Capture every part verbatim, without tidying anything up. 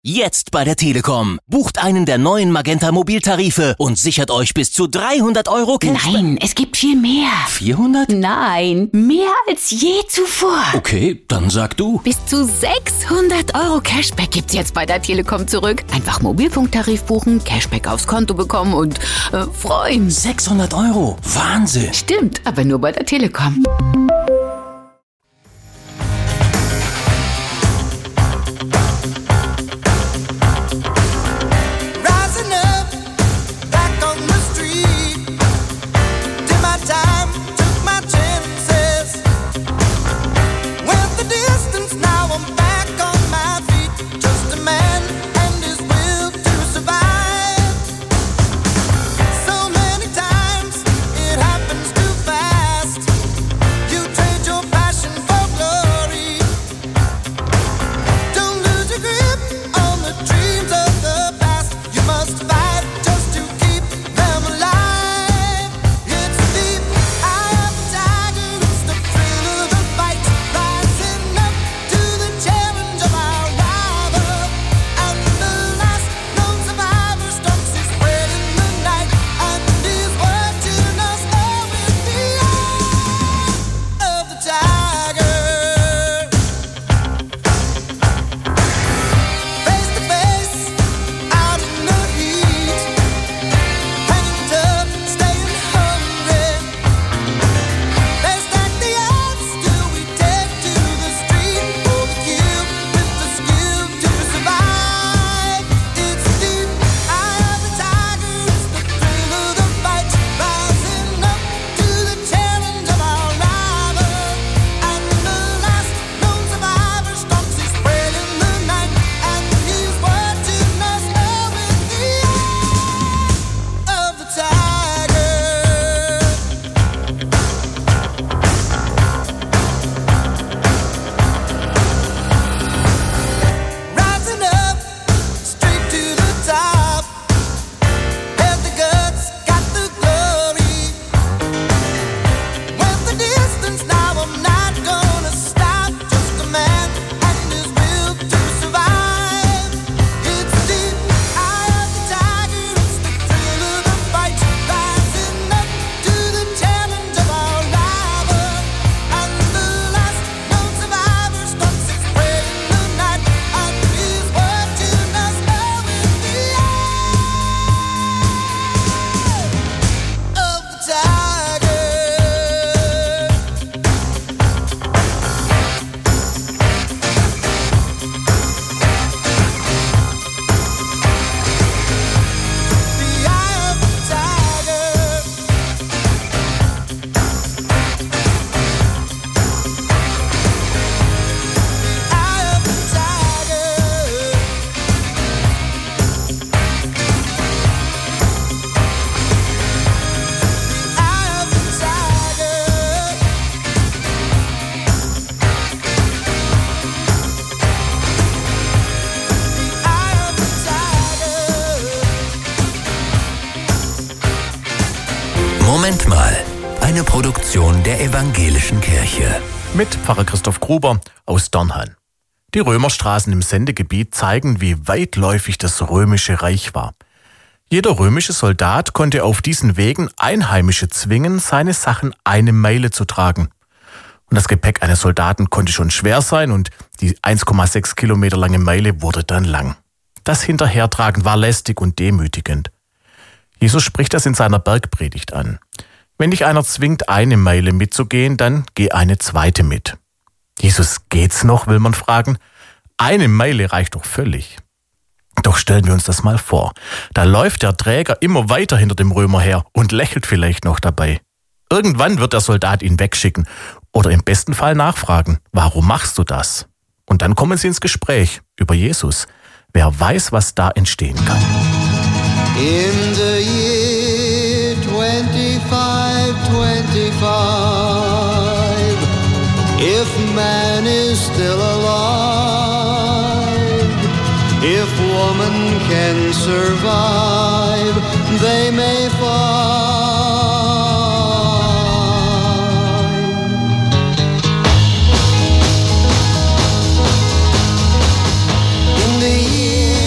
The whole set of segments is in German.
Jetzt bei der Telekom. Bucht einen der neuen Magenta-Mobiltarife und sichert euch bis zu dreihundert Euro Cashback. Nein, es gibt viel mehr. vierhundert? Nein, mehr als je zuvor. Okay, dann sag du. Bis zu sechshundert Euro Cashback gibt's jetzt bei der Telekom zurück. Einfach Mobilfunktarif buchen, Cashback aufs Konto bekommen und äh, freuen. sechshundert Euro? Wahnsinn. Stimmt, aber nur bei der Telekom. Moment mal, eine Produktion der Evangelischen Kirche. Mit Pfarrer Christoph Gruber aus Dörnhan. Die Römerstraßen im Sendegebiet zeigen, wie weitläufig das römische Reich war. Jeder römische Soldat konnte auf diesen Wegen Einheimische zwingen, seine Sachen eine Meile zu tragen. Und das Gepäck eines Soldaten konnte schon schwer sein und die eins Komma sechs Kilometer lange Meile wurde dann lang. Das Hinterhertragen war lästig und demütigend. Jesus spricht das in seiner Bergpredigt an. Wenn dich einer zwingt, eine Meile mitzugehen, dann geh eine zweite mit. Jesus, geht's noch, will man fragen? Eine Meile reicht doch völlig. Doch stellen wir uns das mal vor. Da läuft der Träger immer weiter hinter dem Römer her und lächelt vielleicht noch dabei. Irgendwann wird der Soldat ihn wegschicken oder im besten Fall nachfragen, warum machst du das? Und dann kommen sie ins Gespräch über Jesus. Wer weiß, was da entstehen kann. In the year twenty-five twenty-five, if man is still alive, if woman can survive, they may find. In the year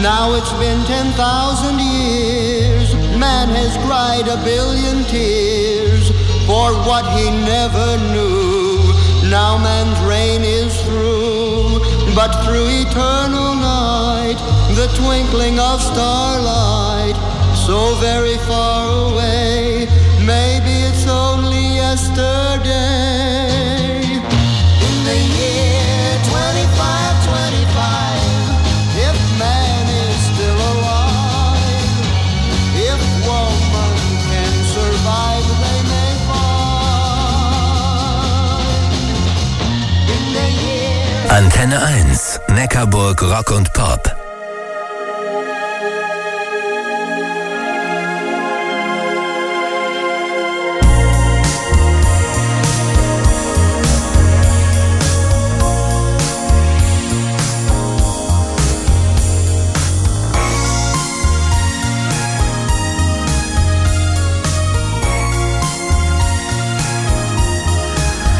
Now it's been ten thousand years, man has cried a billion tears for what he never knew. Now man's reign is through, but through eternal night, the twinkling of starlight, so very far away, maybe it's only yesterday. In the year twenty-five twenty-five, if man is still alive, if woman can survive, they may find. In the year Antenne eins, Neckarburg Rock und Pop.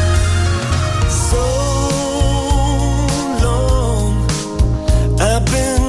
I've been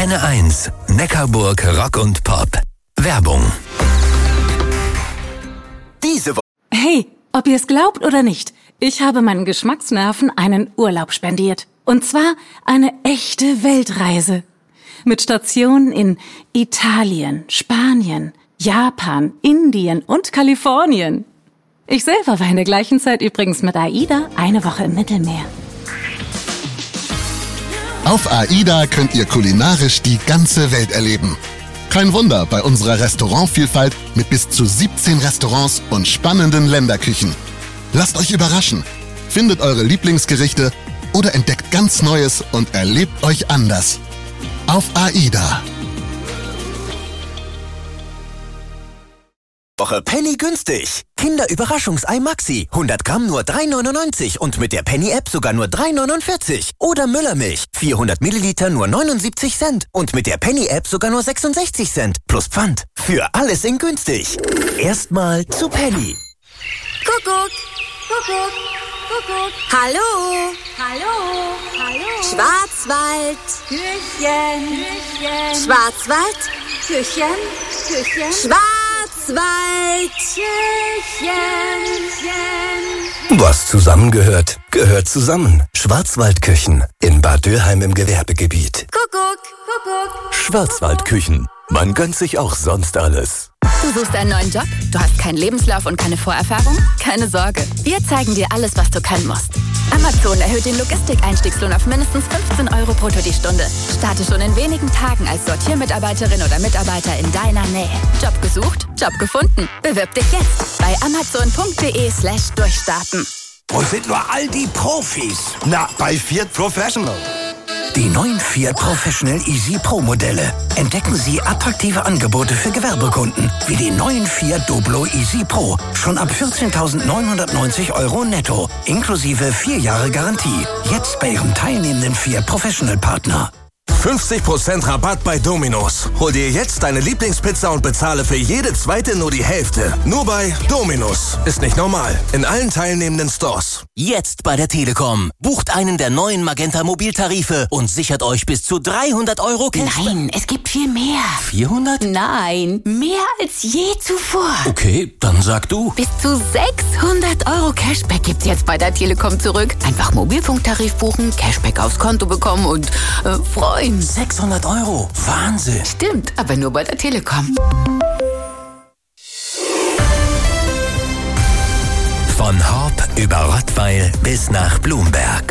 Antenne eins, Neckarburg Rock und Pop. Werbung. Diese Woche. Hey, ob ihr es glaubt oder nicht, ich habe meinen Geschmacksnerven einen Urlaub spendiert. Und zwar eine echte Weltreise. Mit Stationen in Italien, Spanien, Japan, Indien und Kalifornien. Ich selber war in der gleichen Zeit übrigens mit AIDA eine Woche im Mittelmeer. Auf AIDA könnt ihr kulinarisch die ganze Welt erleben. Kein Wunder bei unserer Restaurantvielfalt mit bis zu siebzehn Restaurants und spannenden Länderküchen. Lasst euch überraschen. Findet eure Lieblingsgerichte oder entdeckt ganz Neues und erlebt euch anders. Auf AIDA. Woche Penny günstig. Kinderüberraschungsei Maxi. hundert Gramm nur drei neunundneunzig und mit der Penny-App sogar nur drei neunundvierzig. Oder Müllermilch. vierhundert Milliliter nur neunundsiebzig Cent und mit der Penny-App sogar nur sechsundsechzig Cent. Plus Pfand. Für alles in günstig. Erstmal zu Penny. Kuckuck, Kuckuck, Kuckuck. Hallo, hallo, hallo. Schwarzwald. Küchen, Küchen. Schwarzwald. Küchen, Küchen. Schwarzwald. Küchen, Küchen. Was zusammengehört, gehört zusammen. Schwarzwaldküchen in Bad Dürheim im Gewerbegebiet. Kuckuck, Kuckuck. Schwarzwaldküchen. Man gönnt sich auch sonst alles. Du suchst einen neuen Job? Du hast keinen Lebenslauf und keine Vorerfahrung? Keine Sorge. Wir zeigen dir alles, was du können musst. Amazon erhöht den Logistikeinstiegslohn auf mindestens fünfzehn Euro brutto die Stunde. Starte schon in wenigen Tagen als Sortiermitarbeiterin oder Mitarbeiter in deiner Nähe. Job gesucht? Job gefunden. Bewirb dich jetzt bei amazon.de slash durchstarten. Wo sind nur all die Profis? Na, bei Fiat Professional. Die neuen Fiat Professional Easy Pro Modelle. Entdecken Sie attraktive Angebote für Gewerbekunden, wie die neuen Fiat Doblo Easy Pro. Schon ab vierzehntausendneunhundertneunzig Euro netto, inklusive vier Jahre Garantie. Jetzt bei Ihrem teilnehmenden Fiat Professional Partner. fünfzig Prozent Rabatt bei Domino's. Hol dir jetzt deine Lieblingspizza und bezahle für jede zweite nur die Hälfte. Nur bei Domino's. Ist nicht normal. In allen teilnehmenden Stores. Jetzt bei der Telekom. Bucht einen der neuen Magenta Mobiltarife und sichert euch bis zu dreihundert Euro Cashback. Nein, es gibt viel mehr. vierhundert? Nein, mehr als je zuvor. Okay, dann sag du. Bis zu sechshundert Euro Cashback gibt's jetzt bei der Telekom zurück. Einfach Mobilfunktarif buchen, Cashback aufs Konto bekommen und äh, freuen. sechshundert Euro. Wahnsinn. Stimmt, aber nur bei der Telekom. Von Horb über Rottweil bis nach Blumberg.